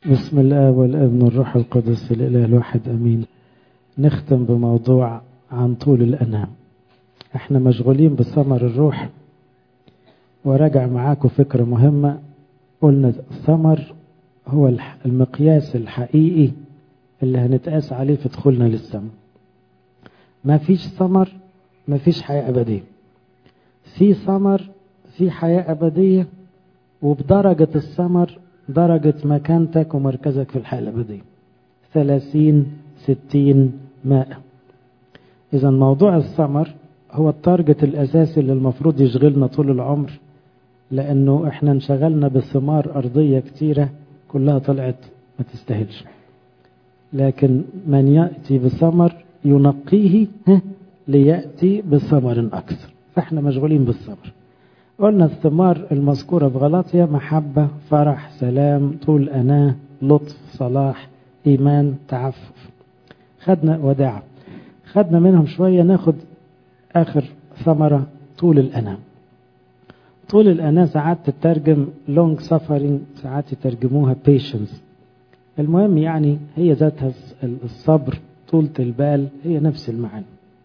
بسم الله والابن والروح القدس الإله الواحد أمين. نختم بموضوع عن طول الأنام. احنا مشغولين بثمر الروح، وراجع معاكم فكرة مهمة. قلنا الثمر هو المقياس الحقيقي اللي هنتقاس عليه في دخولنا للسماء. ما فيش ثمر ما فيش حياة أبدية. في ثمر في حياة أبدية، وبدرجة الثمر درجة مكانتك ومركزك في الحياة الأبدية، 30 60 100. إذا موضوع الثمر هو التارجت الأساسي اللي المفروض يشغلنا طول العمر، لأنه إحنا انشغلنا بثمار أرضية كتيرة كلها طلعت ما تستاهلش، لكن من يأتي بثمر ينقيه ليأتي بثمر أكثر. فإحنا مشغولين بالثمر. قلنا الثمار المذكورة في غلاطيا: محبة، فرح، سلام، طول أناة، لطف، صلاح، إيمان، تعفف. خدنا وداع، خدنا منهم شوية. ناخد آخر ثمرة: طول الأناة. طول الأناة ساعات تترجم long suffering، ساعات يترجموها patience. المهم يعني هي ذاتها الصبر، طولة البال، هي نفس المعنى.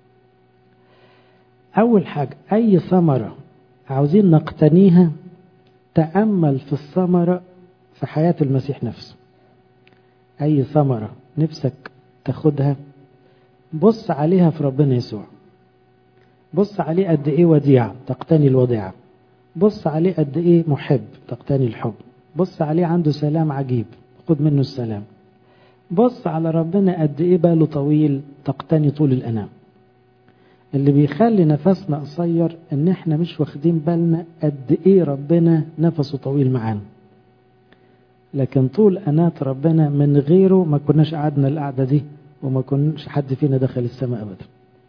أول حاجة أي ثمرة عاوزين نقتنيها، تأمل في الثمرة في حياة المسيح نفسه. أي ثمرة نفسك تاخدها، بص عليها في ربنا يسوع. بص عليه قد إيه وديع، تقتني الوديعة. بص عليه قد إيه محب، تقتني الحب. بص عليه عنده سلام عجيب، خد منه السلام. بص على ربنا قد إيه باله طويل، تقتني طول الأنام. اللي بيخلي نفسنا قصير ان احنا مش واخدين بالنا قد ايه ربنا نفسه طويل معانا. لكن طول أناة ربنا من غيره ما كناش قعدنا القعدة دي، وما كناش حد فينا دخل السماء ابدا.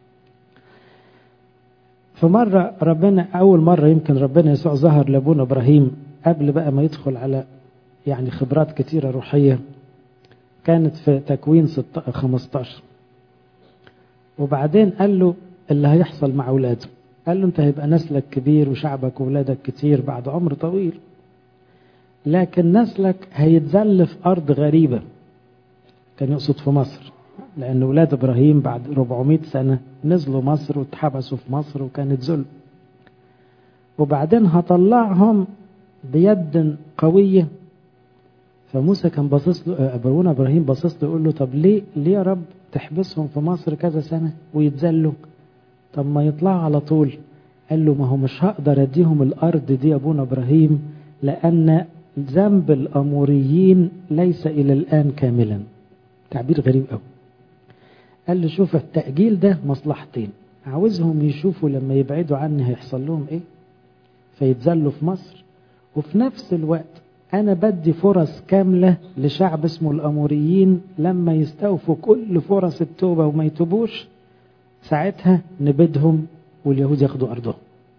فمرة ربنا، اول مرة يمكن ربنا يسوع ظهر لابونا ابراهيم قبل بقى ما يدخل على يعني خبرات كتيرة روحية، كانت في تكوين 15. وبعدين قال له اللي هيحصل مع اولاده. قال له انت هيبقى نسلك كبير وشعبك وولادك كتير بعد عمر طويل، لكن نسلك هيتذل في ارض غريبة. كان يقصد في مصر، لان اولاد ابراهيم بعد 400 سنة نزلوا مصر واتحبسوا في مصر وكانت ذل. وبعدين هطلعهم بيد قوية. فموسى كان باصص له، ابونا ابراهيم باصص له يقول له طب ليه يا رب تحبسهم في مصر كذا سنة ويتذلوا؟ طب ما يطلعوا على طول. قال له ما هو مش هقدر اديهم الارض دي يا ابونا ابراهيم، لان ذنب الاموريين ليس الى الان كاملا. تعبير غريب قوي. قال له شوف التأجيل ده مصلحتين، عاوزهم يشوفوا لما يبعدوا عني هيحصل لهم ايه، فيتذلوا في مصر، وفي نفس الوقت انا بدي فرص كاملة لشعب اسمه الاموريين، لما يستوفوا كل فرص التوبة وما يتوبوش ساعتها نبدهم واليهود ياخدوا أرضهم.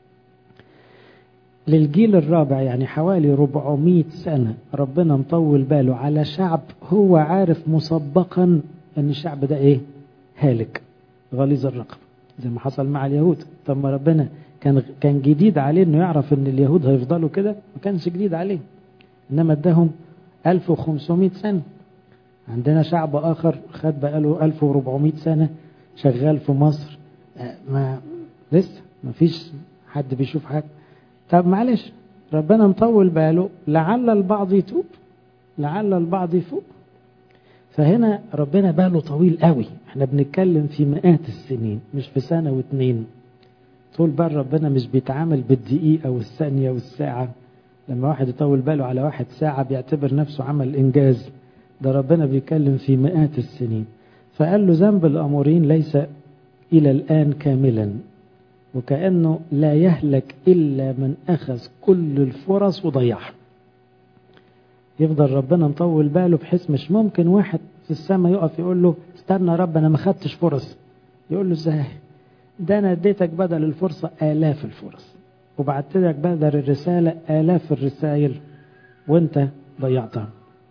للجيل الرابع يعني حوالي 400 سنة ربنا مطول باله على شعب هو عارف مسبقا ان الشعب ده ايه؟ هالك غليظ الرقبة، زي ما حصل مع اليهود. طب ما ربنا كان جديد عليه انه يعرف ان اليهود هيفضلوا كده؟ ما كانش جديد عليه، انما اداهم 1500 سنة. عندنا شعب اخر خد بقاله 1400 سنة شغال في مصر، ما لسه ما فيش حد بيشوف حاجة. طب معلش ربنا مطول باله، لعل البعض يتوب، لعل البعض يفوق. فهنا ربنا باله طويل قوي. احنا بنتكلم في مئات السنين، مش في سنة واتنين. طول بال ربنا مش بيتعامل بالدقيقة والثانية والساعة. لما واحد يطول باله على واحد ساعة بيعتبر نفسه عمل إنجاز. ده ربنا بيتكلم في مئات السنين. فقال له ذنب الأمورين ليس إلى الآن كاملا، وكأنه لا يهلك إلا من أخذ كل الفرص وضيعها. يفضل ربنا مطول باله بحيث مش ممكن واحد في السماء يقف يقول له استنى يا رب أنا ما خدتش فرص. يقول له ازاي؟ ده أنا اديتك بدل الفرصة آلاف الفرص، وبعت لك بدل الرسالة آلاف الرسائل، وانت ضيعتها.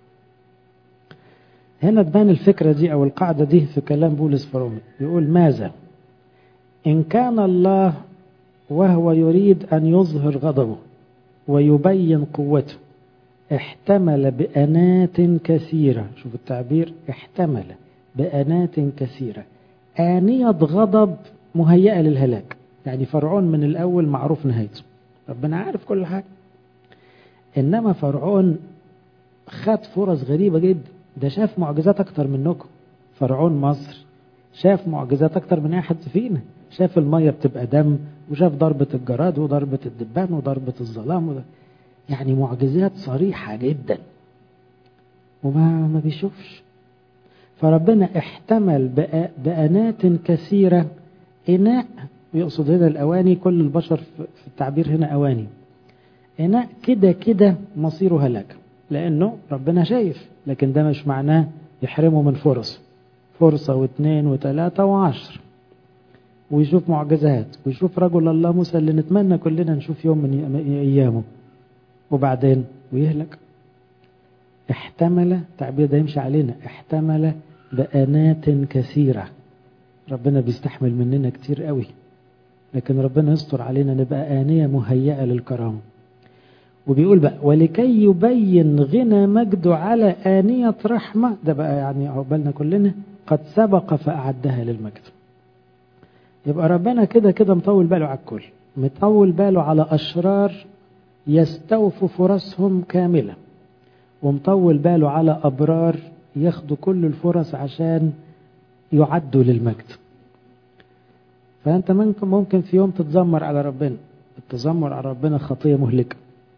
هنا تبان الفكرة دي أو القاعدة دي في كلام بولس في رومي. يقول ماذا إن كان الله وهو يريد أن يظهر غضبه ويبين قوته احتمل بأنات كثيرة. شوف التعبير، احتمل بأنات كثيرة آنية غضب مهيئة للهلاك. يعني فرعون من الأول معروف نهايته، ربنا عارف كل حاجة. إنما فرعون خد فرص غريبة جدا، ده شاف معجزات أكتر منكم. فرعون مصر شاف معجزات أكتر من أي حد فينا، شاف المية بتبقى دم، وشاف ضربة الجراد وضربة الدبان وضربة الظلام يعني معجزات صريحة جدا، وما بيشوفش. فربنا احتمل بأنات كثيرة. إناء يقصد هنا الأواني، كل البشر في التعبير هنا أواني. إناء كده كده مصيره هلاك، لأنه ربنا شايف، لكن ده مش معناه يحرمه من فرصة واثنين وثلاثة وعشر، ويشوف معجزات، ويشوف رجل الله موسى اللي نتمنى كلنا نشوف يوم من أيامه، وبعدين ويهلك. احتمل، التعبير ده يمشي علينا، احتمل بأنات كثيرة. ربنا بيستحمل مننا كتير قوي، لكن ربنا يستر علينا نبقى آنية مهيئة للكرامة. وبيقول بقى ولكي يبين غنى مجده على آنية رحمة، ده بقى يعني عقبالنا كلنا، قد سبق فأعدها للمجد. يبقى ربنا كده كده مطول باله على الكل، مطول باله على أشرار يستوفوا فرصهم كاملة، ومطول باله على أبرار ياخدوا كل الفرص عشان يعدوا للمجد. فأنت ممكن في يوم تتذمر على ربنا. التذمر على ربنا خطية مهلكة،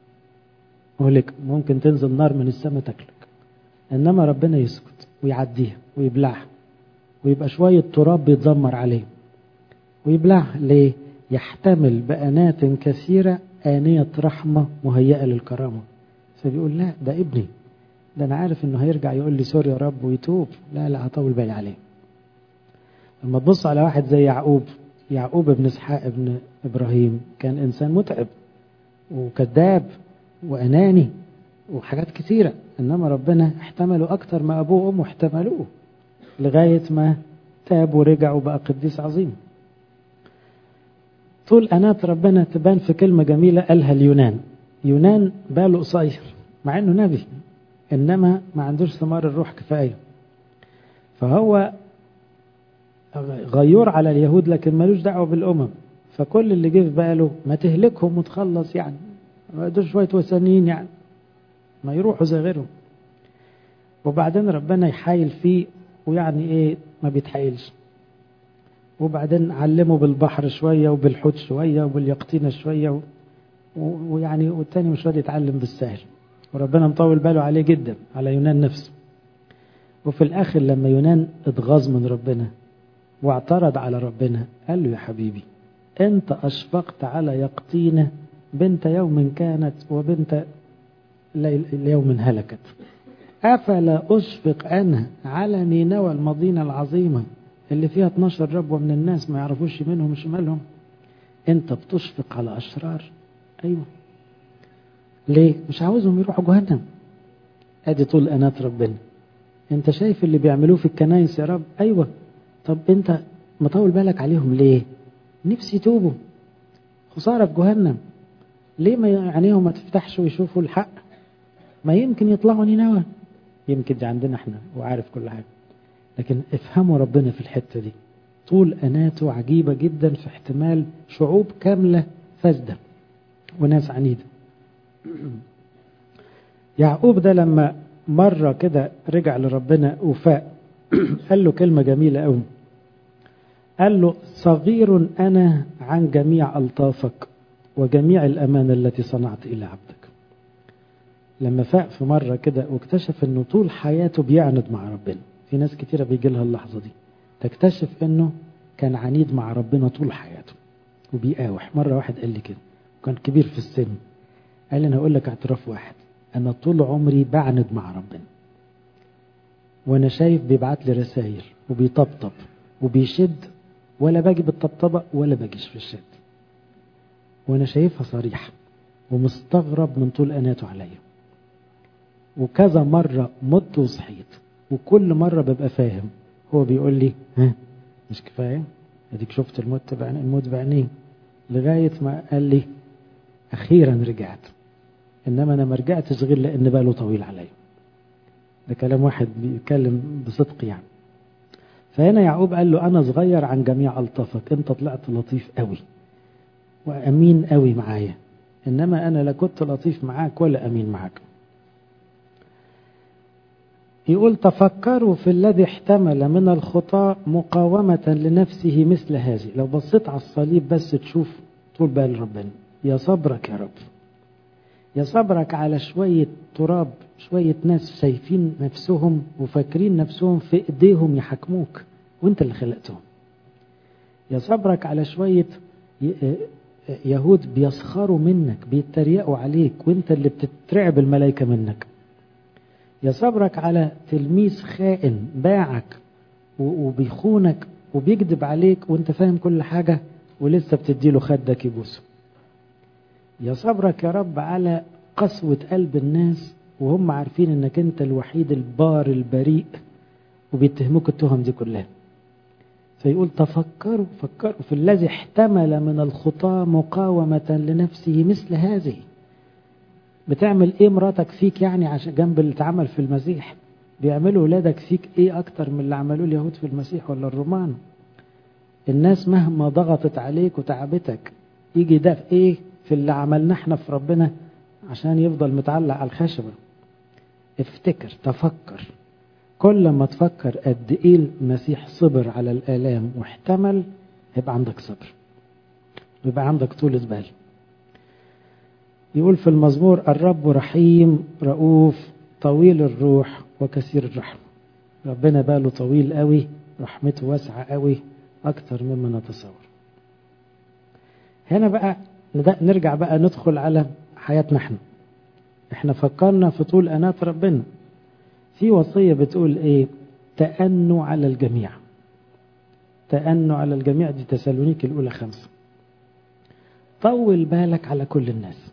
ممكن تنزل نار من السماء تاكلك. إنما ربنا يسكت ويعديها ويبلعها، ويبقى شوية تراب بيتذمر عليه ويبلعها. ليه؟ يحتمل بأنات كثيرة آنية رحمة مهيئة للكرامة. فبيقول لا، ده ابني، ده أنا عارف إنه هيرجع يقول لي سوري يا رب ويتوب. لا هطول بالي عليه. لما تبص على واحد زي يعقوب ابن اسحاق ابن إبراهيم، كان إنسان متعب وكذاب وأناني وحاجات كثيرة، إنما ربنا احتمله أكتر ما أبوه وأمه احتملوه، لغاية ما تاب ورجع وبقى قديس عظيم. طول أنات ربنا تبان في كلمة جميلة قالها اليونان. يونان باله قصير مع إنه نبي، إنما ما عندوش ثمار الروح كفاية، فهو غيور على اليهود لكن ملوش دعوة بالأمم. فكل اللي جه في باله ما تهلكهم وتخلص، يعني ما دول شوية وثنيين، يعني ما يروحوا زي غيرهم. وبعدين ربنا يحايل فيه، ويعني ايه ما بيتحايلش. وبعدين علمه بالبحر شوية وبالحوت شوية وباليقطينة شوية ويعني والتاني مش راضي يتعلم بالسهل. وربنا مطول باله عليه جدا، على يونان نفسه. وفي الآخر لما يونان اتغاظ من ربنا واعترض على ربنا، قال له يا حبيبي أنت أشفقت على يقطينة بنت يوم كانت وبنت اليوم هلكت، أفلا أشفق أنا على نينوى المدينة العظيمة اللي فيها 12 ربوة من الناس ما يعرفوش منهم شمالهم؟ أنت بتشفق على أشرار. أيوة، ليه؟ مش عاوزهم يروحوا جهنم. أدي طول أنات ربنا. أنت شايف اللي بيعملوه في الكنائس يا رب؟ أيوة. طب أنت مطول بالك عليهم ليه؟ نفسي يتوبوا، خسارة في جهنم. ليه ما عينيهم ما تفتحش ويشوفوا الحق؟ ما يمكن يطلعوا نينوى، يمكن دي عندنا احنا وعارف كل حاجة. لكن افهموا ربنا في الحتة دي، طول أناته عجيبة جدا في احتمال شعوب كاملة فاسدة وناس عنيدة. يعقوب ده لما مرة كده رجع لربنا وفاء قال له كلمة جميلة قوي، قال له صغير أنا عن جميع ألطافك وجميع الأمانة التي صنعت إلى عبدك. لما فاق في مرة كده واكتشف أنه طول حياته بيعند مع ربنا. في ناس كتيرة بيجي لها اللحظة دي، تكتشف أنه كان عنيد مع ربنا طول حياته وبيقاوح. مرة واحد قال لي كده، وكان كبير في السن، قال لي أنا أقول لك اعتراف واحد، أنا طول عمري بعند مع ربنا، وأنا شايف بيبعت لي رسائل وبيطبطب وبيشد، ولا باجي بالطبطبة ولا باجيش في الشد، وأنا شايفها صريحة ومستغرب من طول أناته عليا. وكذا مرة مت وصحيت، وكل مرة ببقى فاهم هو بيقول لي ها مش كفاية، اديك شفت الموت بعينيه، لغاية ما قال لي أخيرا رجعت. إنما أنا ما رجعتش غير لأن باله طويل عليا. ده كلام واحد بيتكلم بصدق يعني. فهنا يعقوب قال له أنا صغير عن جميع ألطافك، أنت طلعت لطيف قوي وأمين قوي معايا، إنما أنا لا كنت لطيف معاك ولا أمين معاك. يقول تفكروا في الذي احتمل من الخطاء مقاومة لنفسه مثل هذه. لو بصيت على الصليب بس تشوف طول بال ربنا. يا صبرك يا رب، يا صبرك على شوية تراب، شوية ناس شايفين نفسهم وفاكرين نفسهم في ايديهم يحكموك وانت اللي خلقتهم. يا صبرك على شوية يهود بيسخروا منك بيتريقوا عليك وانت اللي بتترعب الملائكة منك. يا صبرك على تلميذ خائن باعك وبيخونك وبيكذب عليك وانت فاهم كل حاجة ولسه بتديله خدك يبوسه. يا صبرك يا رب على قسوة قلب الناس وهم عارفين انك انت الوحيد البار البريء وبيتهموك التهم دي كلها. فيقول فكروا في الذي احتمل من الخطاة مقاومة لنفسه مثل هذه. بتعمل ايه مراتك فيك يعني عشان جنب اللي اتعمل في المسيح؟ بيعملوا ولادك فيك ايه اكتر من اللي عملوه اليهود في المسيح ولا الرومان؟ الناس مهما ضغطت عليك وتعبتك يجي ده في ايه في اللي عملنا احنا في ربنا عشان يفضل متعلق على الخشبة؟ افتكر، تفكر، كل ما تفكر قد ايه المسيح صبر على الآلام واحتمل يبقى عندك صبر، يبقى عندك طولة بال. يقول في المزمور الرب رحيم رؤوف طويل الروح وكثير الرحمة. ربنا باله طويل قوي، رحمته واسعة قوي أكتر مما نتصور. هنا بقى نرجع بقى ندخل على حياتنا احنا فكرنا في طول أنات ربنا. في وصية بتقول ايه؟ تأنوا على الجميع. تأنوا على الجميع دي تسالونيك الأولى 5. طول بالك على كل الناس،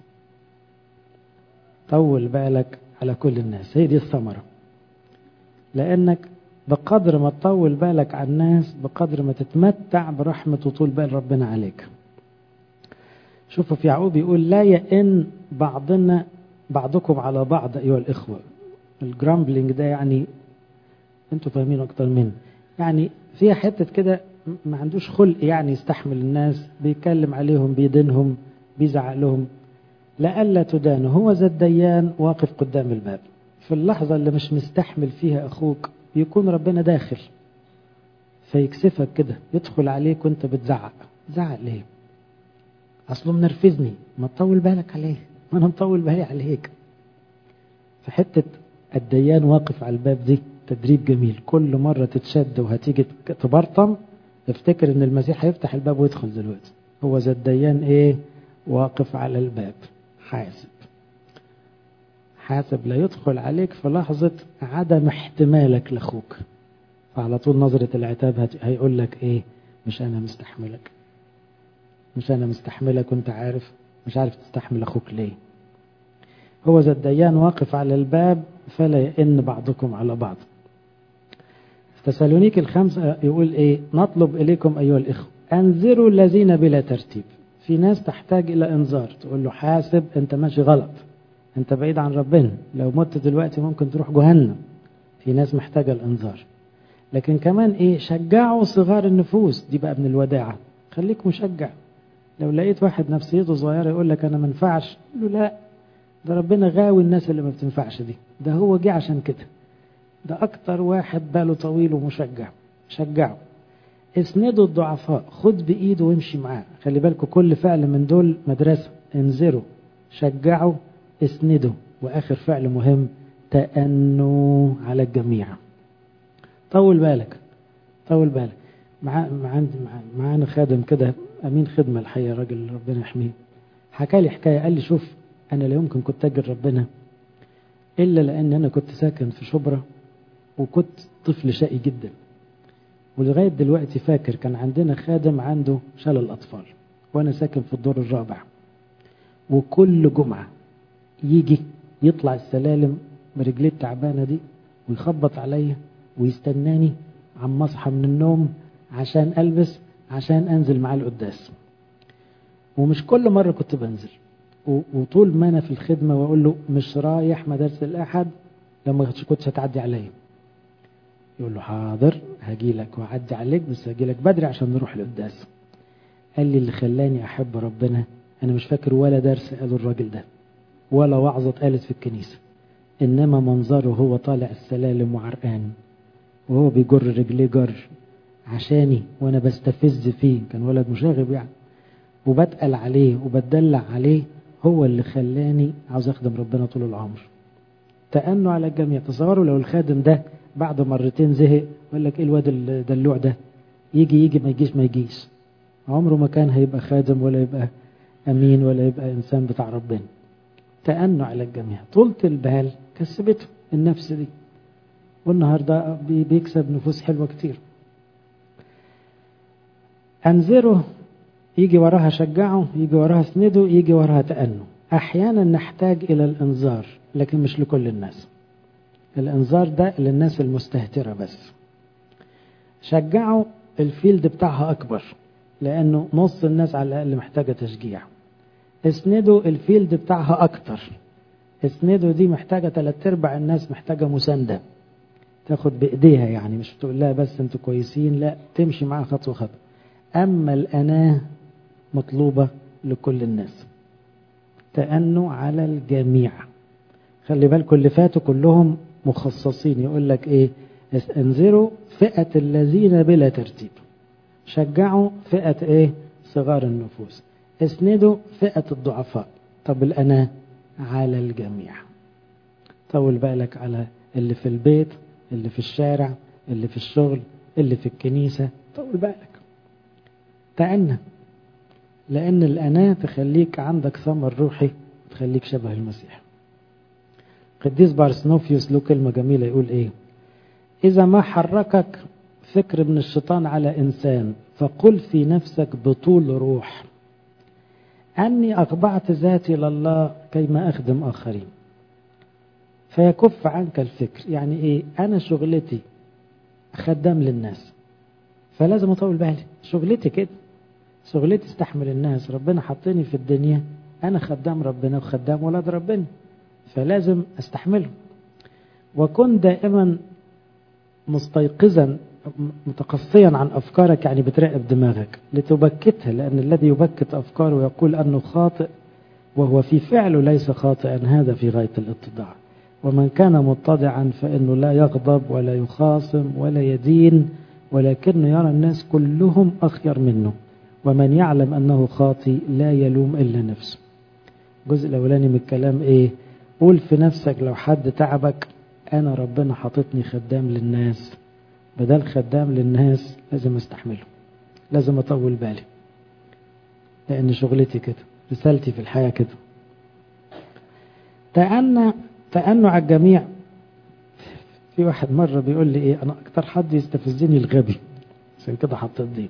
طول بالك على كل الناس، هي دي الثمرة. لأنك بقدر ما تطول بالك على الناس بقدر ما تتمتع برحمة وطول بال ربنا عليك. شوفوا في يعقوب يقول لا يئن بعضكم على بعض أيها الإخوة. الجرامبلينج ده يعني انتوا فاهمين أكتر مني، يعني فيها حتة كده ما عندوش خلق يعني يستحمل الناس، بيتكلم عليهم بيدينهم بيزعق لهم. لألا تدان هو ذا الديان واقف قدام الباب. في اللحظة اللي مش مستحمل فيها أخوك يكون ربنا داخل فيكسفك كده، يدخل عليك وانت بتزعق. زعق ليه؟ أصله منرفزني. ما تطول بالك عليه، ما أنا مطول بالي عليك. فحتة الديان واقف على الباب دي تدريب جميل. كل مرة تتشد وهتيجي تبرطم افتكر ان المسيح هيفتح الباب ويدخل دلوقتي. هو ذا الديان ايه؟ واقف على الباب حاسب لا يدخل عليك في لحظة عدم احتمالك لأخوك، فعلى طول نظرة العتاب هيقول لك ايه؟ مش انا مستحملك وانت مش عارف تستحمل اخوك ليه. هو ذا الديان واقف على الباب فلا يئن بعضكم على بعض. تسالونيك 5 يقول ايه؟ نطلب اليكم ايها الاخوة انذروا الذين بلا ترتيب. في ناس تحتاج الى انذار، تقول له حاسب انت ماشي غلط، انت بعيد عن ربنا، لو مت دلوقتي ممكن تروح جهنم. في ناس محتاجة الانذار. لكن كمان ايه؟ شجعوا صغار النفوس. دي بقى من الوداعة، خليك مشجع. لو لقيت واحد نفسيته صغيرة يقول لك انا منفعش، قول له لا، ده ربنا غاوي الناس اللي ما بتنفعش دي، ده هو جه عشان كده. ده اكتر واحد باله طويل ومشجع. شجعه، اسندوا الضعفاء، خد بايده وامشي معاه. خلي بالكم كل فعل من دول مدرسة. انذروا، شجعوا، اسندوا، واخر فعل مهم تأنوا على الجميع. طول بالك. معانا خادم كده امين خدمة الحقيقة، راجل ربنا يحميه، حكى لي حكاية. قال لي شوف انا لا يمكن كنت اجر ربنا الا لان انا كنت ساكن في شبرا وكنت طفل شقي جدا، ولغاية دلوقتي فاكر كان عندنا خادم عنده شلل أطفال وأنا ساكن في الدور الرابع، وكل جمعة يجي يطلع السلالم برجليه التعبانة دي ويخبط عليا ويستناني عم أصحى من النوم عشان ألبس عشان أنزل معاه القداس. ومش كل مرة كنت بنزل، وطول ما أنا في الخدمة وأقول له مش رايح مدارس الأحد لما كنتش هتعدي عليا، يقول له حاضر هاجي لك وأعدي عليك، بس هاجي لك بدري عشان نروح القداس. قال لي اللي خلاني أحب ربنا أنا مش فاكر ولا درس قاله الراجل ده ولا وعظة اتقالت في الكنيسة، إنما منظره هو طالع السلالم وعرقان وهو بيجر رجليه جر عشاني وأنا بستفز فيه، كان ولد مشاغب يعني، وبتقل عليه وبتدلع عليه، هو اللي خلاني عاوز أخدم ربنا طول العمر. تأنوا على الجميع. تصوروا لو الخادم ده بعد مرتين زهق وقال لك إيه الواد الدلوع ده، يجي ما يجيش، عمره ما كان هيبقى خادم ولا يبقى أمين ولا يبقى إنسان بتاع ربنا. تأنوا على الجميع. طولة البال كسبته النفس دي، والنهاردة بيكسب نفوس حلوة كتير. أنذره، يجي وراها شجعه، يجي وراها سنده، يجي وراها تأنه. أحيانا نحتاج إلى الإنذار لكن مش لكل الناس. الإنذار ده للناس المستهترة بس. شجعه، الفيلد بتاعها أكبر لأنه نص الناس على الأقل محتاجة تشجيع. اسنده، الفيلد بتاعها أكتر. اسنده دي محتاجة 3/4 الناس محتاجة مساندة، تاخد بإيديها يعني، مش تقول لها بس انتوا كويسين، لا تمشي معها خطوة خطوة. أما الأناة مطلوبة لكل الناس. تأنوا على الجميع. خلي بالكم اللي فاتوا كلهم مخصصين، يقول لك ايه، انذروا فئة الذين بلا ترتيب، شجعوا فئة ايه، صغار النفوس، اسندوا فئة الضعفاء. طب الأناة على الجميع. طول بالك على اللي في البيت، اللي في الشارع، اللي في الشغل، اللي في الكنيسة، طول بالك. تأنى، لأن الأناة تخليك عندك ثمر روحي، تخليك شبه المسيح. قديس بارسنوفيوس له كلمة جميلة يقول ايه، إذا ما حركك فكر من الشيطان على إنسان فقل في نفسك بطول روح أني أخضعت ذاتي لله كيما أخدم آخرين، فيكف عنك الفكر. يعني إيه، أنا شغلتي خدام للناس، فلازم أطول بالي، شغلتي كده، شغلتي استحمل الناس، ربنا حطني في الدنيا أنا خدام ربنا وخدام ولاد ربنا، فلازم أستحمله. وكن دائما مستيقظا متقصيا عن أفكارك، يعني بتراقب دماغك لتبكتها، لأن الذي يبكت أفكاره يقول أنه خاطئ وهو في فعله ليس خاطئا، هذا في غاية الاتضاع. ومن كان متضعا فإنه لا يغضب ولا يخاصم ولا يدين، ولكنه يرى الناس كلهم أخير منه، ومن يعلم أنه خاطئ لا يلوم إلا نفسه. الجزء الأولاني من الكلام إيه، قول في نفسك لو حد تعبك أنا ربنا حاططني خدام للناس، بدل خدام للناس لازم استحمله، لازم أطول بالي، لأن شغلتي كده، رسالتي في الحياة كده. تأنوا على الجميع. في واحد مرة بيقول لي إيه، أنا أكتر حد يستفزني الغبي، عشان كده حطيت دي.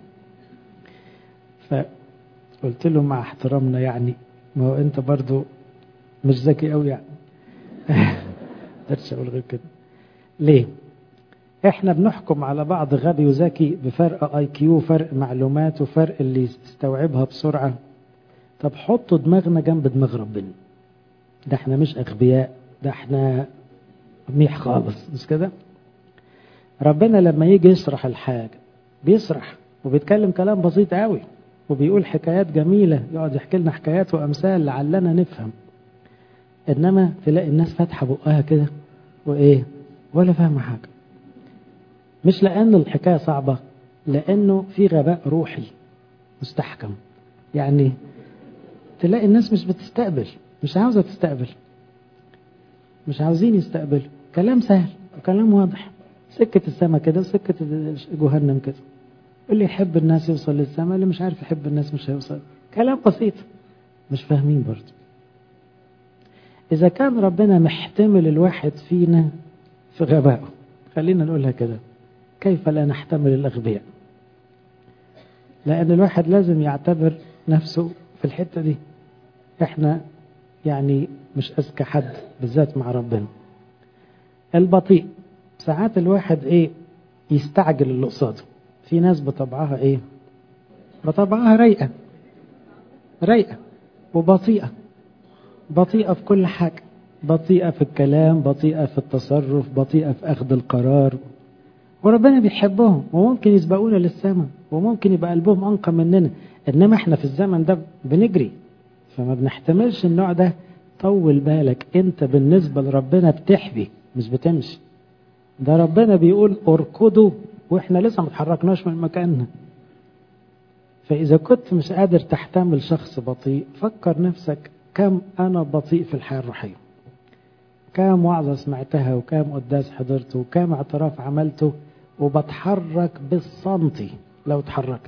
فقلت له مع احترامنا يعني، ما هو أنت برضو مش ذكي قوي يعني. مقدرش أقول غير كده. ليه؟ احنا بنحكم على بعض غبي وذكي بفرق IQ، فرق معلومات، وفرق اللي يستوعبها بسرعة. طب حطوا دماغنا جنب دماغ ربنا، ده احنا مش أغبياء، ده احنا ميح خالص، مش كده؟ ربنا لما يجي يشرح الحاجة بيشرح وبيتكلم كلام بسيط قوي، وبيقول حكايات جميلة، يقعد يحكي لنا حكايات وأمثال لعلنا نفهم. إنما تلاقي الناس فاتحة بقها كده وإيه، ولا فاهمة حاجة. مش لأن الحكاية صعبة، لأنه في غباء روحي مستحكم. يعني تلاقي الناس مش بتستقبل، مش عاوزة تستقبل، مش عاوزين يستقبلوا. كلام سهل وكلام واضح، سكة السماء كده وسكة جهنم كده. اللي يحب الناس يوصل للسماء، اللي مش عارف يحب الناس مش هيوصل. كلام بسيط، مش فاهمين برضه. إذا كان ربنا محتمل الواحد فينا في غبائه، خلينا نقولها كده، كيف لا نحتمل الأغبياء؟ لأن الواحد لازم يعتبر نفسه في الحتة دي. احنا يعني مش أذكى حد، بالذات مع ربنا. البطيء، ساعات الواحد ايه، يستعجل اللي قصاده. في ناس بطبعها ايه، بطبعها رايقة وبطيئة، بطيئة في كل حاجة، بطيئة في الكلام، بطيئة في التصرف، بطيئة في أخذ القرار. وربنا بيحبهم وممكن يسبقونا للسماء وممكن يبقى قلبهم أنقى مننا، إنما إحنا في الزمن ده بنجري فما بنحتملش النوع ده. طول بالك، أنت بالنسبة لربنا بتحبي مش بتمشي. ده ربنا بيقول اركضوا وإحنا لسه ما اتحركناش من مكاننا. فإذا كنت مش قادر تحتمل شخص بطيء، فكر نفسك كم أنا بطيء في الحياة الروحية، كم وعظة سمعتها وكم قداس حضرته وكم اعتراف عملته وبتحرك بالسنتي لو اتحركت،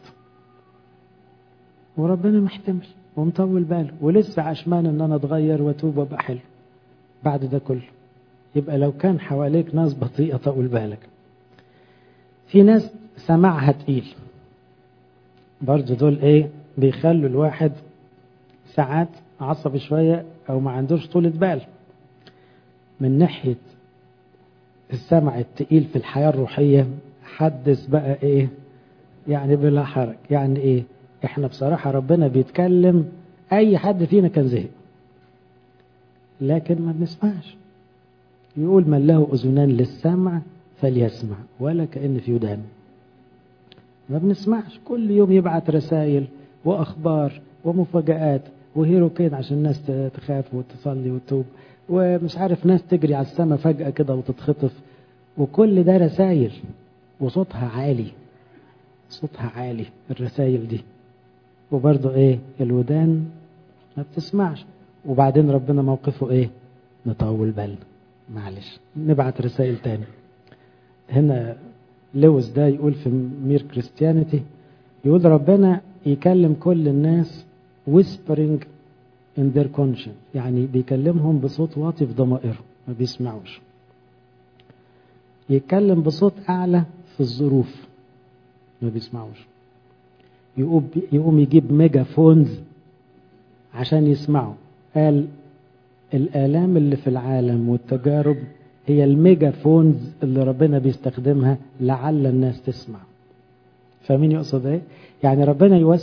وربنا محتمل ومطول باله ولسه عشمان ان انا اتغير واتوب وابقى حلو بعد ده كله. يبقى لو كان حواليك ناس بطيئة طول بالك. في ناس سمعها تقيل برضه، دول ايه بيخلوا الواحد ساعات عصبي شوية او ما عندوش طولة بال. من ناحية السمع التقيل في الحياة الروحية حدث بقى ايه يعني بلا حرج. يعني ايه؟ احنا بصراحة ربنا بيتكلم اي حد فينا كان زهق لكن ما بنسمعش. يقول من له اذنان للسمع فليسمع، ولا كأن في ودان. ما بنسمعش. كل يوم يبعت رسائل واخبار ومفاجآت وهيروكين عشان الناس تخاف وتصلي وتتوب، ومش عارف ناس تجري على السماء فجأة كده وتتخطف، وكل ده رسائل وصوتها عالي، صوتها عالي الرسائل دي، وبرضه ايه الودان ما بتسمعش. وبعدين ربنا موقفه ايه؟ نطول بالنا، معلش نبعت رسائل تاني. هنا لويس ده يقول في مير كريستيانيتي، يقول ربنا يكلم كل الناس whispering in their conscience، يعني بيكلمهم بصوت واطي في ضمائرهم ما بيسمعوش. يتكلم بصوت أعلى في الظروف ما بيسمعوش. يقوم يجيب ميجافونز عشان يسمعوا. قال الآلام اللي في العالم والتجارب هي الميجافونز اللي ربنا بيستخدمها لعل الناس تسمع. فمين يقصد ايه؟ يعني ربنا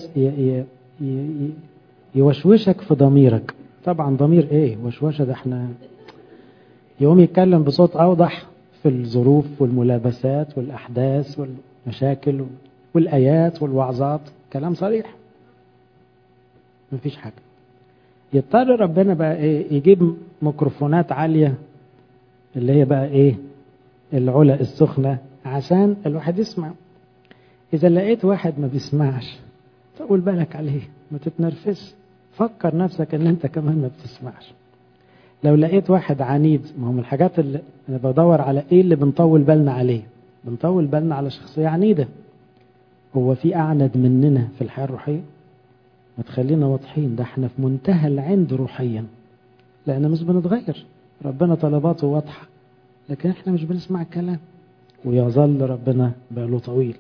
يوشوشك في ضميرك. طبعا ضمير ايه وشوشة؟ ده احنا يقوم يتكلم بصوت أوضح في الظروف والملابسات والأحداث والمشاكل والآيات والوعظات، كلام صريح مفيش حاجة. يضطر ربنا بقى ايه؟ يجيب ميكروفونات عالية اللي هي بقى ايه؟ العلا السخنة عشان الواحد يسمع. إذا لقيت واحد ما بيسمعش طول بالك عليه، ما تتنرفز، فكر نفسك ان انت كمان ما بتسمعش. لو لقيت واحد عنيد، ما هو من الحاجات اللي انا بدور على ايه اللي بنطول بالنا عليه. بنطول بالنا على شخصية عنيدة. هو في أعند مننا في الحياة الروحية؟ ما تخلينا واضحين، ده احنا في منتهى العند روحيا لأن مش بنتغير. ربنا طلباته واضحة لكن احنا مش بنسمع الكلام، ويظل ربنا باله طويل.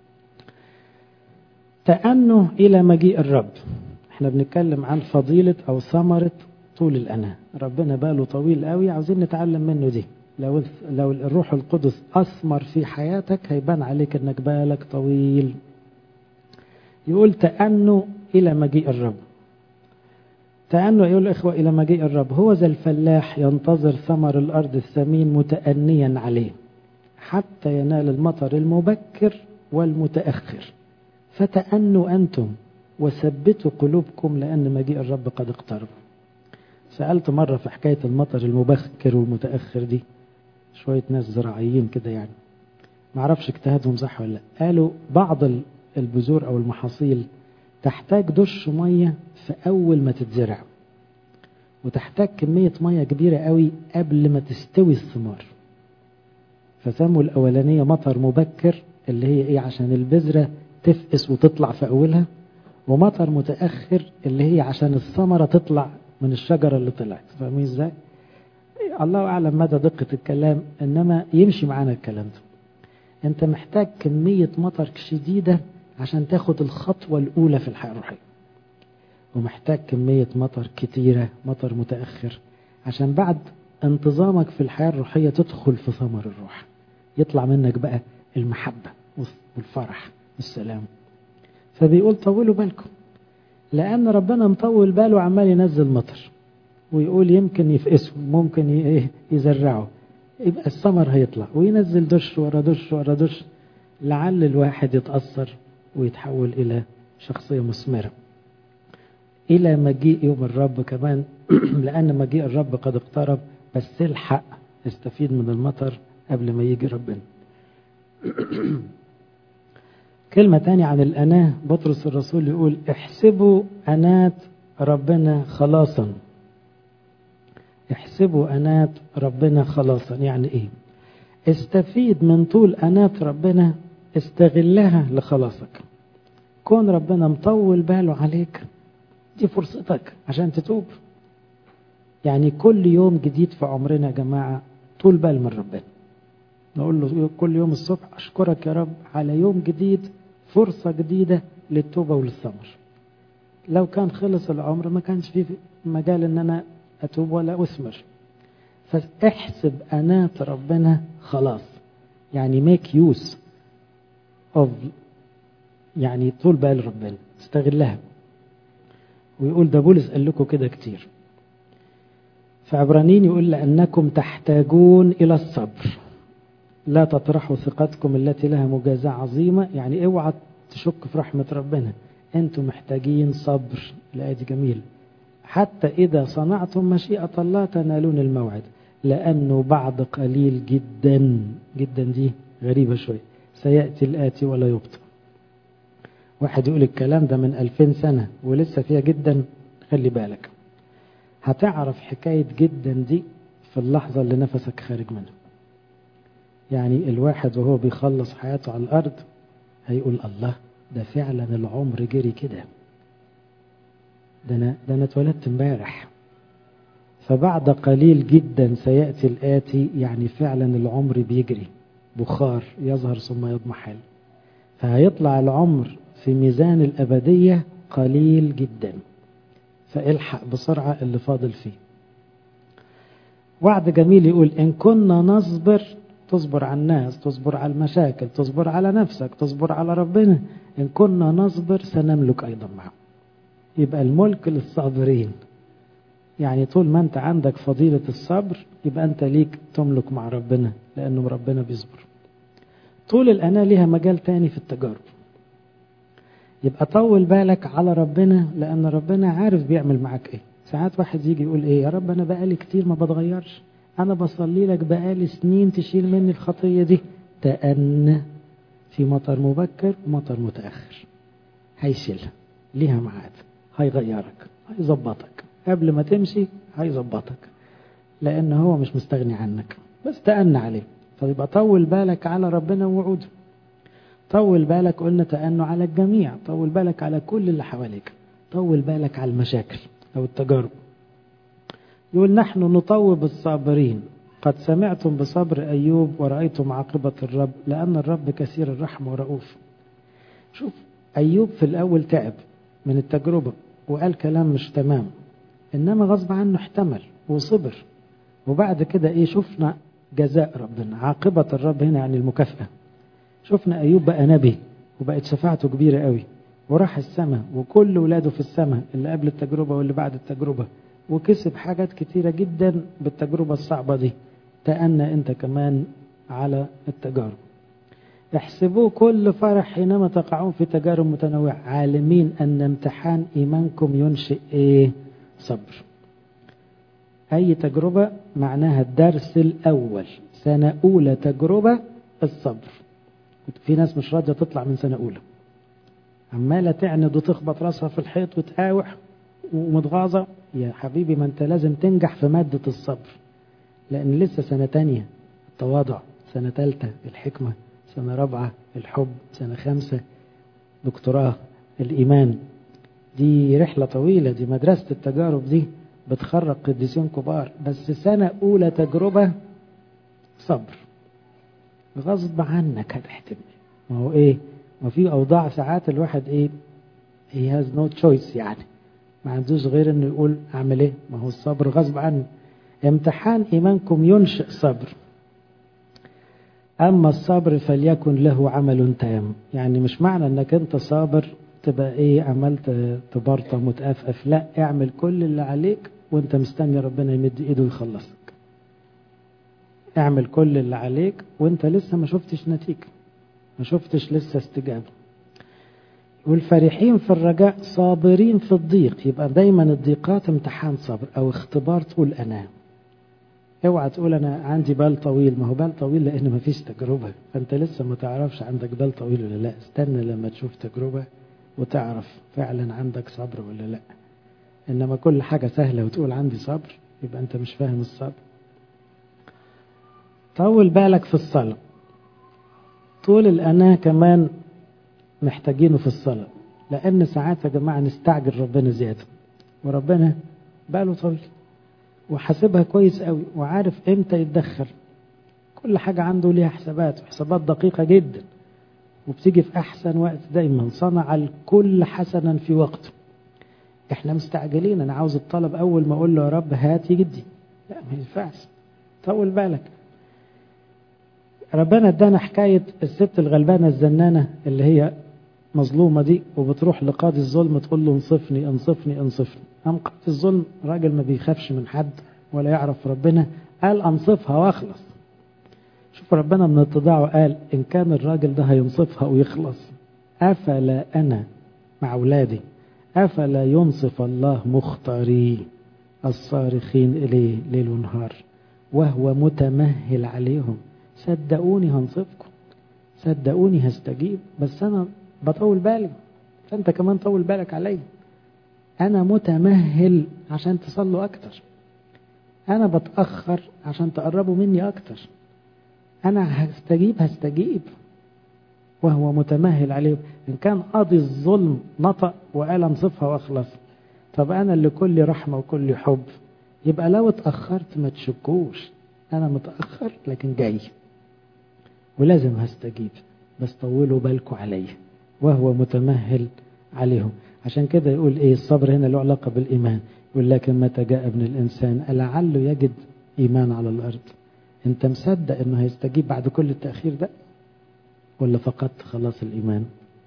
تأنه إلى مجيء الرب. احنا بنتكلم عن فضيلة أو ثمرة طول الأناة. ربنا باله طويل قوي، عاوزين نتعلم منه دي. لو الروح القدس أثمر في حياتك هيبان عليك انك بالك طويل. يقول تأنه إلى مجيء الرب. تأنه يقول الإخوة إلى مجيء الرب. هو ذا الفلاح ينتظر ثمر الأرض الثمين متأنيا عليه حتى ينال المطر المبكر والمتأخر. فتأنوا أنتم وثبتوا قلوبكم لأن مجيء الرب قد اقترب. سألت مرة في حكاية المطر المبكر والمتأخر دي شوية ناس زراعيين كده، يعني معرفش اجتهادهم صح ولا لا. قالوا بعض البذور أو المحاصيل تحتاج دش مية في أول ما تتزرع، وتحتاج كمية مية كبيرة قوي قبل ما تستوي الثمار. فسموا الأولانية مطر مبكر اللي هي إيه؟ عشان البذرة تفقس وتطلع في أولها، ومطر متأخر اللي هي عشان الثمرة تطلع من الشجرة اللي طلعت. فاهمين ازاي؟ الله أعلم مدى دقة الكلام، إنما يمشي معانا الكلام ده. أنت محتاج كمية مطر شديدة عشان تاخد الخطوة الأولى في الحياة الروحية، ومحتاج كمية مطر كتيرة مطر متأخر عشان بعد انتظامك في الحياة الروحية تدخل في ثمر الروح، يطلع منك بقى المحبة والفرح والسلام. فبيقول طولوا بالكم لأن ربنا مطول باله عمال ينزل مطر، ويقول يمكن يفقسه، ممكن يزرعه، يبقى الثمر هيطلع، وينزل دش ورا دش ورا دش، لعل الواحد يتأثر ويتحول إلى شخصية مثمرة إلى مجيء يوم الرب كمان. لأن مجيء الرب قد اقترب، بس الحق استفيد من المطر قبل ما يجي ربنا. كلمة تانية عن الأناة، بطرس الرسول يقول احسبوا أنات ربنا خلاصا. احسبوا أنات ربنا خلاصا يعني ايه؟ استفيد من طول أنات ربنا، استغلها لخلاصك. كون ربنا مطول باله عليك، دي فرصتك عشان تتوب. يعني كل يوم جديد في عمرنا يا جماعة طول بال من ربنا، نقول له كل يوم الصبح أشكرك يا رب على يوم جديد، فرصة جديدة للتوبة وللثمر. لو كان خلص العمر ما كانش فيه مجال ان انا اتوب ولا اثمر. فاحسب أنات ربنا خلاص، يعني make use of، يعني طول بال ربنا استغلها. ويقول ده بولس قال لكم كده كتير في عبرانيين، يقول لأنكم تحتاجون إلى الصبر، لا تطرحوا ثقتكم التي لها مجازاة عظيمة. يعني اوعى تشك في رحمة ربنا، انتم محتاجين صبر. الآية دي جميل. حتى إذا صنعتم مشيئة الله تنالون الموعد، لأنه بعد قليل جدا، جدا دي غريبة شوية، سيأتي الآتي ولا يبطئ. واحد يقول الكلام ده من 2000 سنة ولسه فيها جدا، خلي بالك هتعرف حكاية جدا دي في اللحظة اللي نفسك خارج منها. يعني الواحد وهو بيخلص حياته على الأرض هيقول الله، ده فعلا العمر جري كده، ده أنا اتولدت امبارح. فبعد قليل جدا سيأتي الآتي، يعني فعلا العمر بيجري، بخار يظهر ثم يضمحل. فهيطلع العمر في ميزان الأبدية قليل جدا، فالحق بسرعة اللي فاضل فيه. وعد جميل يقول إن كنا نصبر، تصبر على الناس، تصبر على المشاكل، تصبر على نفسك، تصبر على ربنا، إن كنا نصبر سنملك أيضا معه. يبقى الملك للصابرين. يعني طول ما أنت عندك فضيلة الصبر يبقى أنت ليك تملك مع ربنا، لأنه ربنا بيصبر. طول الأنا ليها مجال تاني في التجارب. يبقى طول بالك على ربنا، لأن ربنا عارف بيعمل معك إيه. ساعات واحد يجي يقول إيه، يا رب أنا بقالي كتير ما بتغيرش، أنا بصلي لك بقالي سنين تشيل مني الخطية دي. تأنى في مطر مبكر ومطر متأخر، هيشيلها، ليها معاد، هيغيرك، هيظبطك قبل ما تمشي، هيظبطك، لأن هو مش مستغني عنك، بس تأنى عليه. فيبقى طول بالك على ربنا ووعوده. طول بالك، قلنا تأنوا على الجميع، طول بالك على كل اللي حواليك، طول بالك على المشاكل أو التجارب. يقول نحن نطوب الصابرين، قد سمعتم بصبر أيوب ورأيتم عاقبة الرب، لأن الرب كثير الرحمة ورؤوف. شوف أيوب في الأول تعب من التجربة وقال كلام مش تمام، إنما غصب عنه احتمل وصبر. وبعد كده إيه؟ شفنا جزاء ربنا، عاقبة الرب هنا يعني المكافأة. شفنا أيوب بقى نبي وبقت شفاعته كبيرة قوي، وراح السماء وكل ولاده في السماء، اللي قبل التجربة واللي بعد التجربة، وكسب حاجات كتيرة جدا بالتجربة الصعبة دي. تأنى أنت كمان على التجارب. احسبوه كل فرح حينما تقعون في تجارب متنوعة، عالمين أن امتحان إيمانكم ينشئ إيه؟ صبر. أي تجربة معناها الدرس الأول، سنة أولى تجربة الصبر. في ناس مش راضية تطلع من سنة أولى، عمالة تعند وتخبط راسها في الحيط وتقاوح ومتغاظة. يا حبيبي ما أنت لازم تنجح في مادة الصبر، لأن لسه سنة تانية التواضع، سنة تالتة الحكمة، سنة رابعة الحب، سنة خامسة دكتوراه الإيمان. دي رحلة طويلة، دي مدرسة التجارب دي بتخرج قديسين كبار. بس سنة أولى تجربة صبر، غصب عنك هتحتمل. ما هو إيه؟ ما في أوضاع ساعات الواحد إيه؟ he has no choice، يعني ما عندوش غير إنه يقول أعمل إيه؟ ما هو الصبر غصب عنه. امتحان إيمانكم ينشئ صبر، أما الصبر فليكن له عمل تام. يعني مش معنى أنك أنت صابر تبقى إيه؟ عملت تبرطة متأفف، لا، اعمل كل اللي عليك وانت مستني ربنا يمد ايده ويخلصك. اعمل كل اللي عليك وانت لسه ما شفتش نتيجة، ما شفتش لسه استجابة. والفرحين في الرجاء صابرين في الضيق. يبقى دايما الضيقات امتحان صبر او اختبار طول أناة. اوعى تقول انا عندي بال طويل، ما هو بال طويل لان ما فيش تجربة، فانت لسه ما تعرفش عندك بال طويل ولا لا. استنى لما تشوف تجربة وتعرف فعلا عندك صبر ولا لا. انما كل حاجة سهلة وتقول عندي صبر، يبقى انت مش فاهم الصبر. طول بالك في الصلاة. طول الأناة كمان محتاجينه في الصلاة، لأن ساعات يا جماعة نستعجل ربنا زيادة، وربنا باله طويل وحاسبها كويس قوي وعارف امتى يتدخل. كل حاجة عنده ليها حسابات، وحسابات دقيقة جدا، وبتيجي في أحسن وقت. دايما صنع الكل حسنا في وقته. احنا مستعجلين، أنا عاوز الطلب أول ما أقول له يا رب هات يجدي. لا ما ينفعش، طول بالك. ربنا ادانا حكاية الست الغلبانة الزنانة اللي هي مظلومة دي، وبتروح لقاضي الظلم تقول له انصفني انصفني انصفني. قام قاضي الظلم راجل ما بيخافش من حد ولا يعرف ربنا، قال انصفها واخلص. شوف ربنا من اتضاعه قال ان كان الراجل ده هينصفها ويخلص، افلا انا مع اولادي افلا ينصف الله مختاري الصارخين اليه ليل ونهار وهو متمهل عليهم. صدقوني هنصفكم، صدقوني هستجيب، بس انا بطول بالي، فانت كمان طول بالك علي. انا متمهل عشان تصلوا اكتر، انا بتأخر عشان تقربوا مني اكتر. انا هستجيب وهو متمهل عليه. ان كان قاضي الظلم نطق وقال انصفها واخلص، طب انا اللي كل رحمة وكل حب، يبقى لو اتأخرت ما تشكوش، انا متأخر لكن جاي ولازم هستجيب، بس طولوا بالكم عليه وهو متمهل عليهم. عشان كده يقول ايه الصبر هنا له علاقة بالإيمان. يقول لكن متى جاء ابن الإنسان ألعله يجد إيمان على الأرض. انت مصدق انه هيستجيب بعد كل التأخير ده، ولا فقدت خلاص الإيمان؟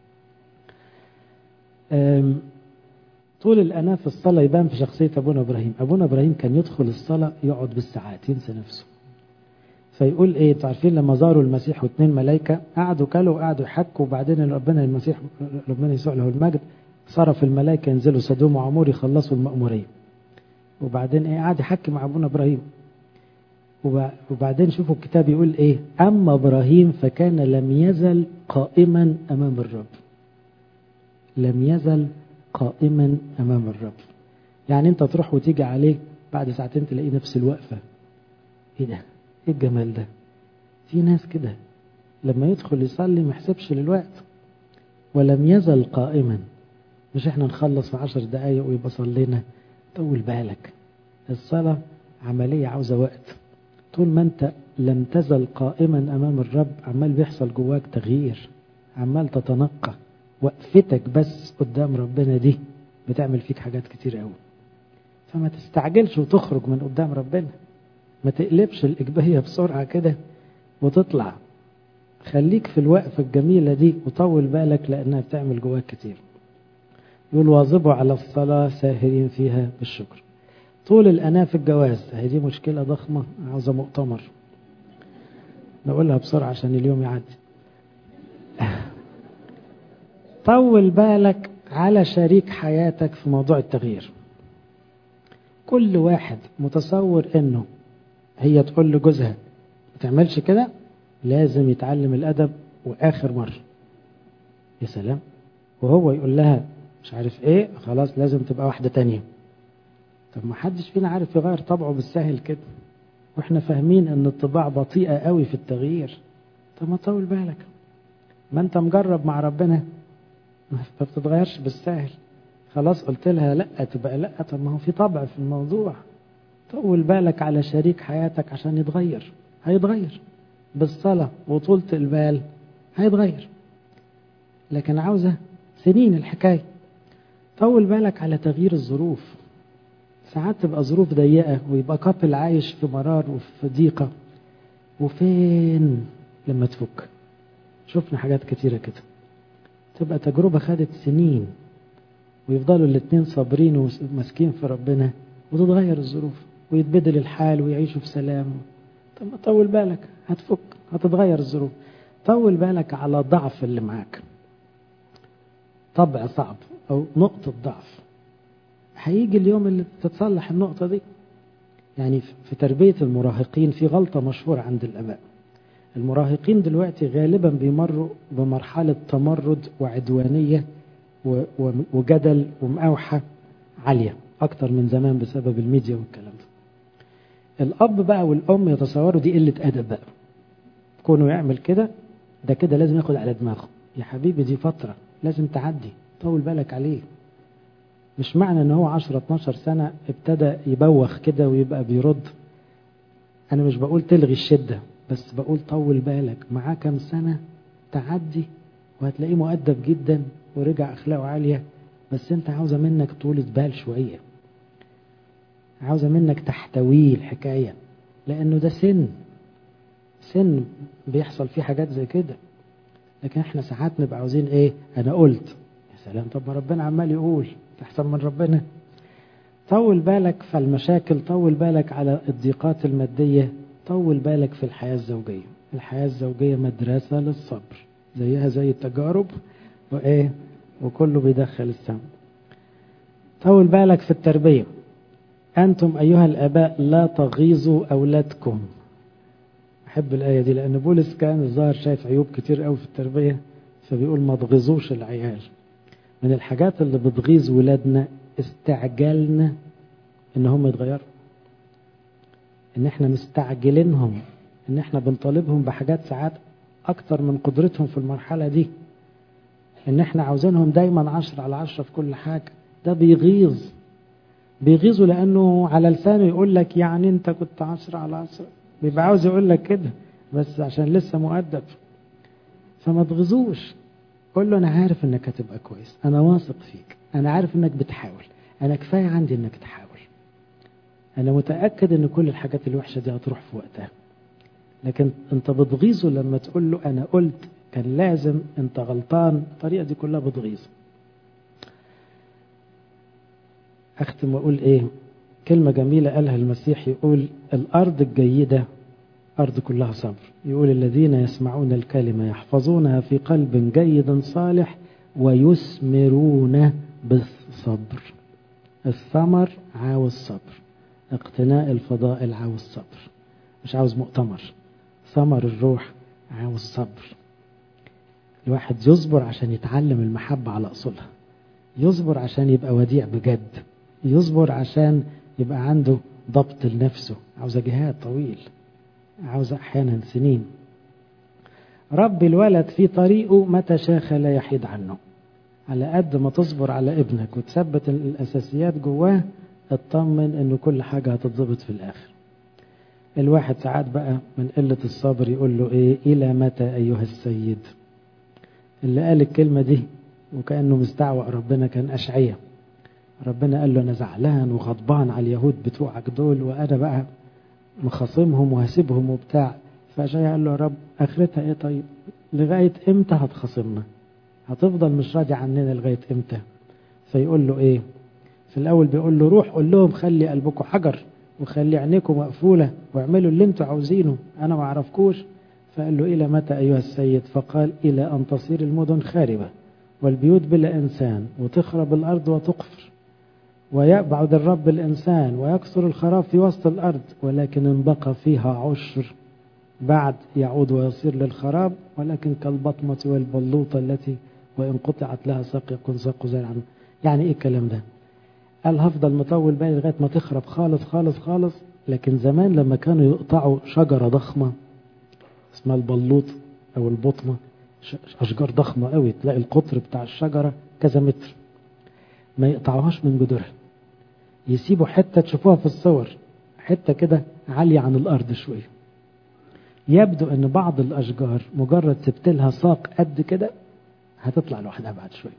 طول الأناة في الصلاة يبان في شخصية أبونا إبراهيم. أبونا إبراهيم كان يدخل الصلاة يقعد بالساعات ينسى نفسه. فيقول ايه، تعرفين لما زاروا المسيح واثنين ملائكة قعدوا كلوا وقعدوا يحكوا، وبعدين ربنا يسوع له المجد صرف الملائكة ينزلوا سدوم وعمور يخلصوا المأمورية. وبعدين ايه قعد يحكي مع ابونا ابراهيم. وبعدين شوفوا الكتاب يقول ايه، اما ابراهيم فكان لم يزل قائما امام الرب. لم يزل قائما امام الرب. يعني انت تروح وتيجي عليه بعد ساعتين تلاقيه نفس الوقفة. ايه ده، ايه الجمال ده؟ في ناس كده لما يدخل يصلي ما يحسبش للوقت. ولم يزل قائما، مش احنا نخلص في 10 دقايق ويبقى صلينا. طول بالك، الصلاة عملية عاوزة وقت. طول ما انت لم تزل قائما امام الرب عمال بيحصل جواك تغيير، عمال تتنقى. وقفتك بس قدام ربنا دي بتعمل فيك حاجات كتير قوي. فما تستعجلش وتخرج من قدام ربنا، ما تقلبش الإجبارية بسرعة كده وتطلع. خليك في الوقفة الجميلة دي وطول بالك لأنها بتعمل جواك كتير. يقول واظبوا على الصلاة ساهرين فيها بالشكر. طول الأناة في الجواز، هذه مشكلة ضخمة عاوزة مؤتمر نقولها بسرعة عشان اليوم يعدي. طول بالك على شريك حياتك في موضوع التغيير. كل واحد متصور انه هي تقول لجوزها ما تعملش كده، لازم يتعلم الأدب وآخر مرة. يا سلام. وهو يقول لها مش عارف ايه، خلاص لازم تبقى واحدة تانية. طب ما حدش فينا عارف يغير طبعه بالسهل كده، واحنا فاهمين ان الطباع بطيئة قوي في التغيير. طب ما طول بالك، ما انت مجرب مع ربنا ما بتتغيرش بالسهل. خلاص قلت لها لا تبقى لا، طب ما هو في طبع في الموضوع. طول بالك على شريك حياتك عشان يتغير. هيتغير بالصلاة وطولة البال، هيتغير، لكن عاوزة سنين الحكاية. طول بالك على تغيير الظروف. ساعات تبقى ظروف ضيقة ويبقى كابل عايش في مرار وفي ضيقة، وفين لما تفك. شفنا حاجات كتيرة كده، تبقى تجربة خدت سنين ويفضلوا الاتنين صابرين ومسكين في ربنا، وتتغير الظروف ويتبدل الحال ويعيشوا في سلام. طب ما طول بالك، هتفك، هتتغير الظروف. طول بالك على ضعف اللي معاك، طبع صعب أو نقطة ضعف، هيجي اليوم اللي تتصلح النقطة دي. يعني في تربية المراهقين في غلطة مشهورة عند الآباء. المراهقين دلوقتي غالبا بيمروا بمرحلة تمرد وعدوانية وجدل ومقاوحة عالية أكتر من زمان بسبب الميديا والكلام ده. الأب بقى والأم يتصوروا دي قلة أدب بقى، كونه يعمل كده، ده كده لازم ياخد على دماغه. يا حبيبي دي فترة لازم تعدي، طول بالك عليه. مش معنى ان هو 10-12 سنة ابتدى يبوخ كده ويبقى بيرد. انا مش بقول تلغي الشدة، بس بقول طول بالك معاه كام سنة تعدي وهتلاقيه مؤدب جدا ورجع اخلاقه عالية. بس انت عاوزة منك طولة بال شوية، عاوزة منك تحتويه الحكاية، لانه ده سن بيحصل فيه حاجات زي كده. لكن احنا ساعات نبقى عاوزين ايه، انا قلت يا سلام، طب ما ربنا عمال يقول احسن من ربنا. طول بالك في المشاكل، طول بالك على الضيقات المادية، طول بالك في الحياة الزوجية. الحياة الزوجية مدرسة للصبر، زيها زي التجارب وايه، وكله بيدخل السم. طول بالك في التربية. أنتم أيها الآباء لا تغيظوا أولادكم. أحب الآية دي لأن بولس كان الظاهر شايف عيوب كتير قوي في التربية، فبيقول ما تغيظوش العيال. من الحاجات اللي بتغيظ ولادنا استعجالنا ان هم يتغيروا، ان احنا مستعجلينهم، ان احنا بنطالبهم بحاجات ساعات اكتر من قدرتهم في المرحلة دي، ان احنا عاوزينهم دايما 10/10 في كل حاجة. ده بيغيظوا لانه على لسانه يقول لك يعني انت كنت 10/10، بيبقى عاوز يقول لك كده بس عشان لسه مؤدب. فما تغيظوش، قول له انا عارف انك هتبقى كويس، انا واثق فيك، انا عارف انك بتحاول، انا كفاية عندي انك تحاول، انا متأكد ان كل الحاجات الوحشة دي هتروح في وقتها. لكن انت بتغيظه لما تقول له انا قلت كان لازم، انت غلطان. الطريقة دي كلها بتغيظ. اختم واقول ايه، كلمة جميلة قالها المسيح، يقول الارض الجيدة أرض كلها صبر. يقول الذين يسمعون الكلمة يحفظونها في قلب جيد صالح ويثمرون بالصبر. الثمر عاوز صبر، اقتناء الفضائل عاوز صبر، مش عاوز مؤتمر. ثمر الروح عاوز صبر. الواحد يصبر عشان يتعلم المحبة على أصولها، يصبر عشان يبقى وديع بجد، يصبر عشان يبقى عنده ضبط لنفسه. عاوز جهاد طويل، عاوز أحيانا سنين. رب الولد في طريقه متى شاخ لا يحيد عنه. على قد ما تصبر على ابنك وتثبت الأساسيات جواه، اطمن انه كل حاجة هتتضبط في الآخر. الواحد ساعات بقى من قلة الصبر يقول له ايه، إلى متى أيها السيد. اللي قال الكلمة دي وكأنه مستعوى ربنا كان أشعية. ربنا قال له أنا زعلان وغضبان على اليهود بتوعك دول، وأنا بقى مخاصمهم وهسيبهم وبتاع. فأشعية قال له يا رب آخرتها ايه طيب، لغاية امتى هتخاصمنا، هتفضل مش راضي عننا لغاية امتى. فيقول له ايه في الأول، بيقول له روح قول لهم خلي قلبكم حجر وخلي عينيكم مقفولة واعملوا اللي انتوا عاوزينه، أنا ما أعرفكوش. فقال له إلى متى أيها السيد؟ فقال إلى أن تصير المدن خاربة والبيوت بلا إنسان وتخرب الأرض وتقفر، ويبعد الرب الإنسان ويكسر الخراب في وسط الأرض، ولكن إن بقى فيها عشر بعد يعود ويصير للخراب، ولكن كالبطمة والبلوطة التي وإن قطعت لها ساق يكون ساق زرعا. يعني إيه الكلام ده؟ قال هفضل مطول بالي لغاية ما تخرب خالص خالص خالص. لكن زمان لما كانوا يقطعوا شجرة ضخمة اسمها البلوط أو البطمة، أشجار ضخمة قوي تلاقي القطر بتاع الشجرة كذا متر، ما يقطعوهاش من جذورها، يسيبوا حتة تشوفوها في الصور، حتة كده عالية عن الأرض شوية. يبدو أن بعض الأشجار مجرد سبتلها ساق قد كده هتطلع لوحدها بعد شوية.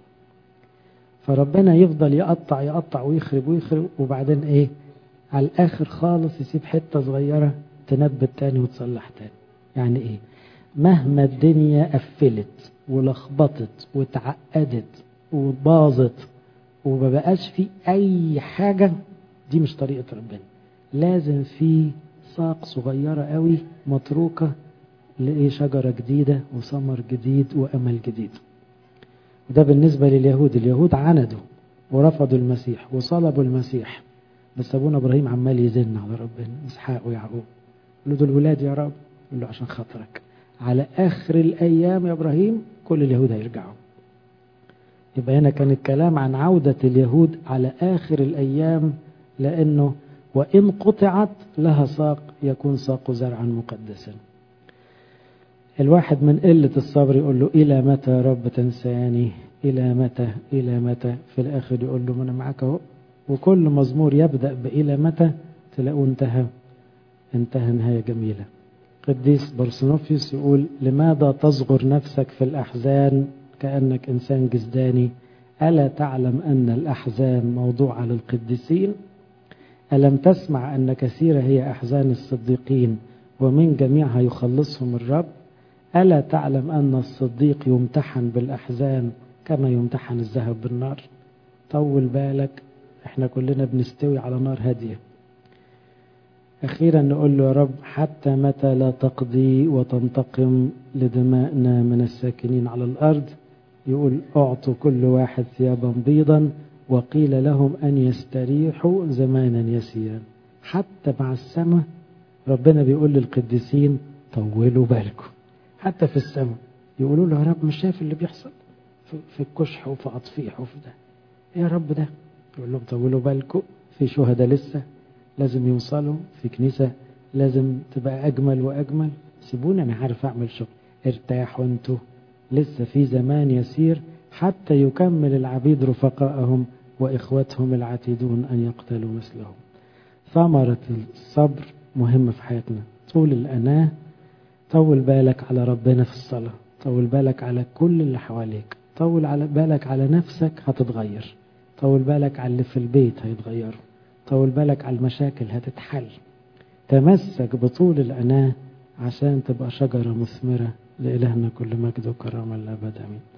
فربنا يفضل يقطع يقطع ويخرب ويخرب، وبعدين ايه على الآخر خالص يسيب حتة صغيرة تنبت تاني وتصلح تاني. يعني ايه؟ مهما الدنيا قفلت ولخبطت وتعقدت وباظت وما بقاش في أي حاجة، دي مش طريقة ربنا. لازم في ساق صغيرة قوي متروكة لإيه؟ شجرة جديدة وثمر جديد وأمل جديد. وده بالنسبة لليهود. اليهود عندوا ورفضوا المسيح وصلبوا المسيح، بس أبونا إبراهيم عمال يزن على ربنا، إسحاق ويعقوب، قالوا دول ولاد يا رب، قال له عشان خاطرك على آخر الأيام يا إبراهيم كل اليهود هيرجعوا. يبقى هنا كان الكلام عن عودة اليهود على آخر الأيام، لأنه وإن قطعت لها ساق يكون ساق زرعا مقدسا. الواحد من قلة الصبر يقول له إلى متى يا رب تنساني؟ إلى متى؟ إلى متى؟ في الآخر يقول له ما أنا معاك أهو. وكل مزمور يبدأ بإلى متى تلاقوه انتهى نهاية جميلة. قديس برسنوفيوس يقول لماذا تصغر نفسك في الأحزان كأنك إنسان جسداني؟ ألا تعلم أن الأحزان موضوعة للقديسين؟ ألم تسمع أن كثيرة هي أحزان الصديقين ومن جميعها يخلصهم الرب؟ ألا تعلم أن الصديق يمتحن بالأحزان كما يمتحن الذهب بالنار؟ طول بالك، احنا كلنا بنستوي على نار هادية. أخيرا نقول له يا رب حتى متى لا تقضي وتنتقم لدمائنا من الساكنين على الأرض؟ يقول أعطوا كل واحد ثيابا بيضا وقيل لهم أن يستريحوا زمانا يسيرا. حتى مع السماء ربنا بيقول للقديسين طولوا بالكم. حتى في السماء يقولوا له يا رب مش شايف اللي بيحصل في الكشح وفي أطفيح وفي ده، يا رب ده؟ يقول لهم طولوا بالكم، في شهداء لسه لازم يوصلوا، في كنيسة لازم تبقى أجمل وأجمل. سيبوني أنا عارف أعمل شغل، ارتاحوا انتوا، لسه في زمان يسير حتى يكمل العبيد رفقائهم وإخوتهم العتيدون أن يقتلوا مثلهم. ثمرة الصبر مهمة في حياتنا. طول الأناة، طول بالك على ربنا في الصلاة، طول بالك على كل اللي حواليك، طول بالك على نفسك هتتغير، طول بالك على اللي في البيت هيتغيروا، طول بالك على المشاكل هتتحل. تمسك بطول الأناة عشان تبقى شجرة مثمرة. لإلهنا كل مجد وكرامة للأبد آمين.